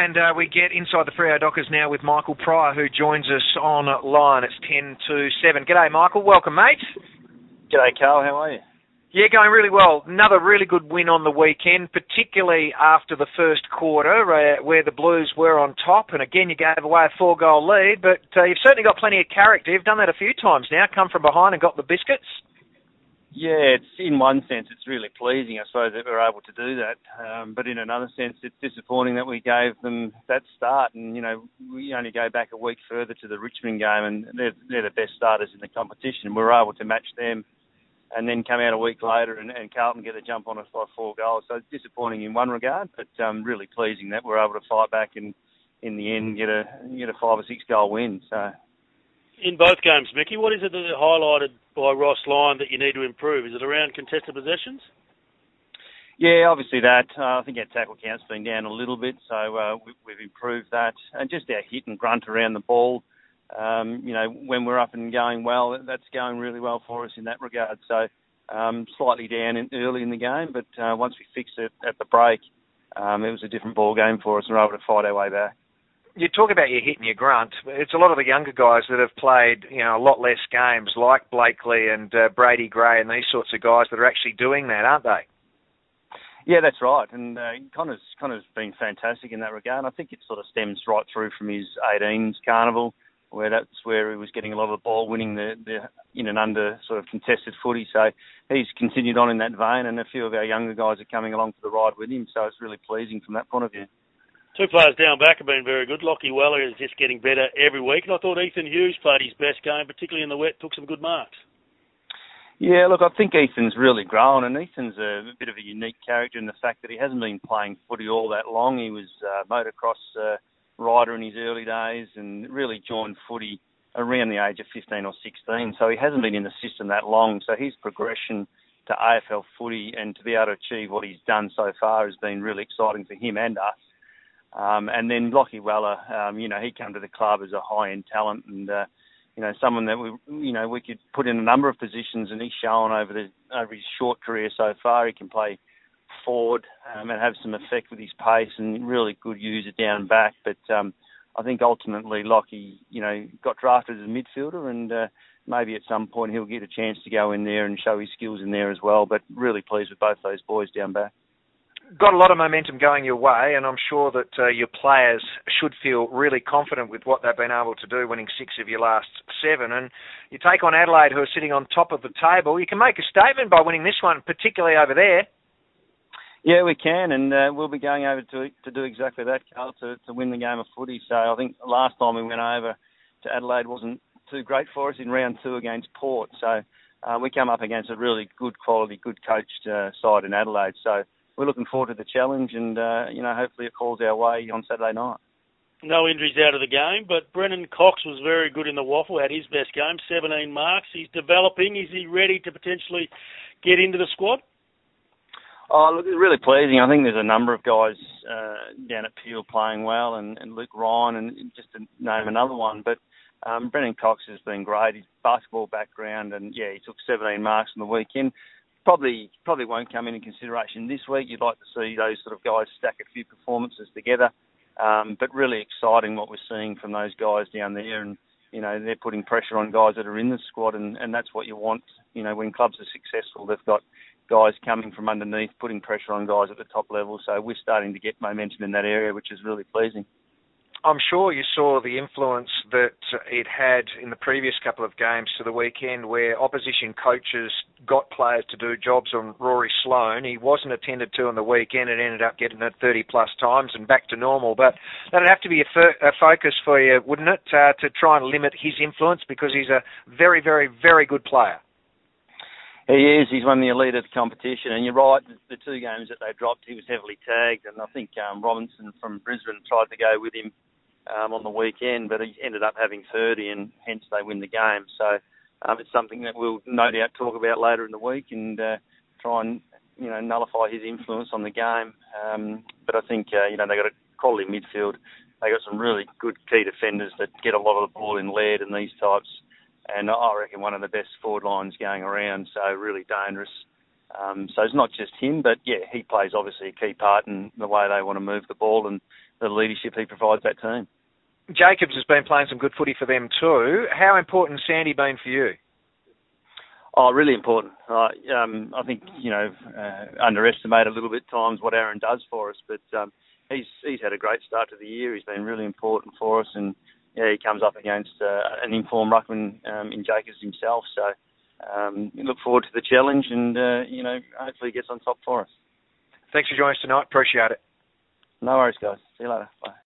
And we get inside the Freo Dockers now with Michael Pryor, who joins us online. It's 10-7. G'day, Michael. Welcome, mate. G'day, Carl. How are you? Yeah, going really well. Another really good win on the weekend, particularly after the first quarter, where the Blues were on top. And again, you gave away a 4-goal lead, but you've certainly got plenty of character. You've done that a few times now, come from behind and got the biscuits. Yeah, it's in one sense, it's really pleasing, I suppose, that we're able to do that. But in another sense, it's disappointing that we gave them that start. And, you know, we only go back a week further to the Richmond game, and they're the best starters in the competition. We were able to match them and then come out a week later and Carlton get a jump on us by 4 goals. So it's disappointing in one regard, but really pleasing that we're able to fight back and in the end get a 5 or 6 goal win. So. In both games, Mickey, what is it that highlighted by Ross Lyon that you need to improve? Is it around contested possessions? Yeah, obviously that. I think our tackle count's been down a little bit, so we've improved that. And just our hit and grunt around the ball, you know, when we're up and going well, that's going really well for us in that regard. So slightly down early in the game, but once we fixed it at the break, it was a different ball game for us and we were able to fight our way back. You talk about your hit and your grunt. It's a lot of the younger guys that have played, you know, a lot less games, like Blakely and Brady Gray and these sorts of guys that are actually doing that, aren't they? Yeah, that's right. And Connor's been fantastic in that regard. And I think it sort of stems right through from his 18s carnival, where that's where he was getting a lot of the ball, winning the in and under sort of contested footy. So he's continued on in that vein, and a few of our younger guys are coming along for the ride with him. So it's really pleasing from that point of view. 2 players down back have been very good. Lockie Weller is just getting better every week. And I thought Ethan Hughes played his best game, particularly in the wet, took some good marks. Yeah, look, I think Ethan's really grown, and Ethan's a bit of a unique character in the fact that he hasn't been playing footy all that long. He was a motocross rider in his early days and really joined footy around the age of 15 or 16. So he hasn't been in the system that long. So his progression to AFL footy and to be able to achieve what he's done so far has been really exciting for him and us. And then Lockie Weller, you know, he came to the club as a high-end talent and, you know, someone that we could put in a number of positions, and he's shown over his short career so far he can play forward and have some effect with his pace and really good user down back. But I think ultimately Lockie, you know, got drafted as a midfielder, and maybe at some point he'll get a chance to go in there and show his skills in there as well. But really pleased with both those boys down back. Got a lot of momentum going your way, and I'm sure that your players should feel really confident with what they've been able to do, winning 6 of your last 7. And you take on Adelaide, who are sitting on top of the table. You can make a statement by winning this one, particularly over there. Yeah, we can, and we'll be going over to do exactly that, Carl, to win the game of footy. So I think last time we went over to Adelaide wasn't too great for us in round 2 against Port. So we come up against a really good quality, good coached side in Adelaide. So we're looking forward to the challenge, and you know, hopefully it falls our way on Saturday night. No injuries out of the game, but Brennan Cox was very good in the waffle, had his best game, 17 marks. He's developing. Is he ready to potentially get into the squad? Oh, look, it's really pleasing. I think there's a number of guys down at Peel playing well, and Luke Ryan, and just to name another one. But Brennan Cox has been great. His basketball background, and yeah, he took 17 marks on the weekend. Probably won't come into consideration this week. You'd like to see those sort of guys stack a few performances together. But really exciting what we're seeing from those guys down there. And, you know, they're putting pressure on guys that are in the squad. And that's what you want. You know, when clubs are successful, they've got guys coming from underneath, putting pressure on guys at the top level. So we're starting to get momentum in that area, which is really pleasing. I'm sure you saw the influence that it had in the previous couple of games to the weekend where opposition coaches got players to do jobs on Rory Sloane. He wasn't attended to on the weekend and ended up getting it 30-plus times and back to normal. But that'd have to be a focus for you, wouldn't it, to try and limit his influence, because he's a very, very, very good player. He is. He's won the elite of the competition. And you're right, the 2 games that they dropped, he was heavily tagged. And I think Robinson from Brisbane tried to go with him on the weekend, but he ended up having 30, and hence they win the game. So it's something that we'll no doubt talk about later in the week and try and, you know, nullify his influence on the game. But I think, you know, they got a quality midfield. They got some really good key defenders that get a lot of the ball in lead and these types. And I reckon one of the best forward lines going around, so really dangerous. So it's not just him, but yeah, he plays obviously a key part in the way they want to move the ball, and the leadership he provides that team. Jacobs has been playing some good footy for them too. How important has Sandy been for you? Oh, really important. I think, underestimate a little bit times what Aaron does for us, but he's had a great start to the year. He's been really important for us, and he comes up against an informed ruckman in Jacobs himself. So look forward to the challenge, and hopefully he gets on top for us. Thanks for joining us tonight. Appreciate it. No worries, guys. See you later. Bye.